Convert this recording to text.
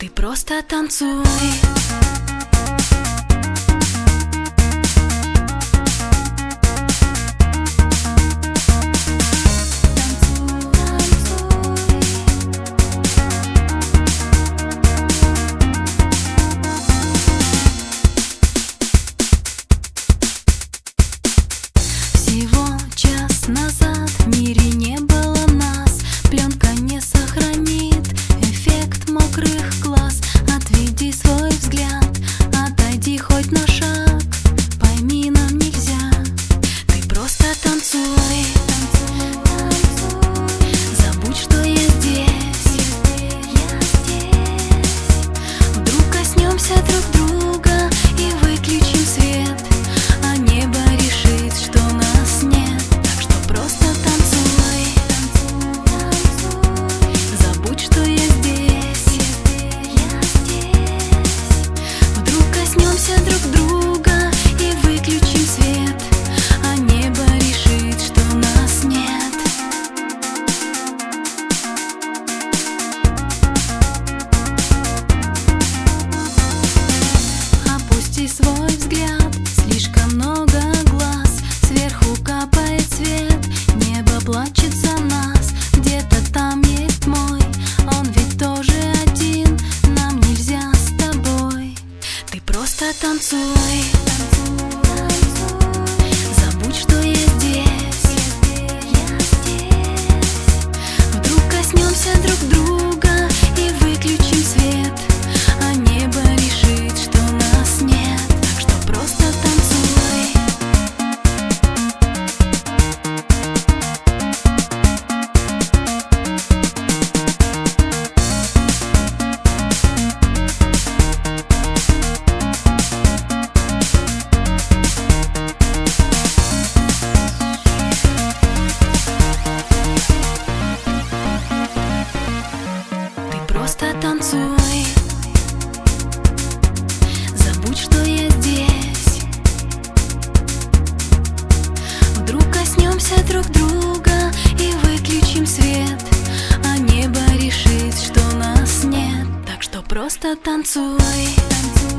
Ты просто танцуй. Всего час назад в мире не было нас. Пленка не сохранит эффект мокрых глаз. Отведи свой взгляд, отойди хоть на шаг. Пойми, нам нельзя. Ты просто танцуй. Забудь, что я здесь. Вдруг коснемся друг друга и выключим свет, а небо решит, что нас нет. Так что просто танцуй. Забудь, что я здесь. Вдруг коснемся друг друга и выключим свет, а небо решит, что нас нет. Опусти свой взгляд, слишком много глаз. Сверху капает свет, небо плачет за нас. Где-то там есть мой, он ведь тоже один. Нам нельзя с тобой. Ты просто танцуй. Забудь, что я здесь. Вдруг коснемся друг друга и выключим свет, а небо решит, что нас нет. Так что просто танцуй. Ты просто танцуй. Забудь, что я здесь. Вдруг коснемся друг друга и выключим свет, а небо решит, что нас нет. Так что просто танцуй.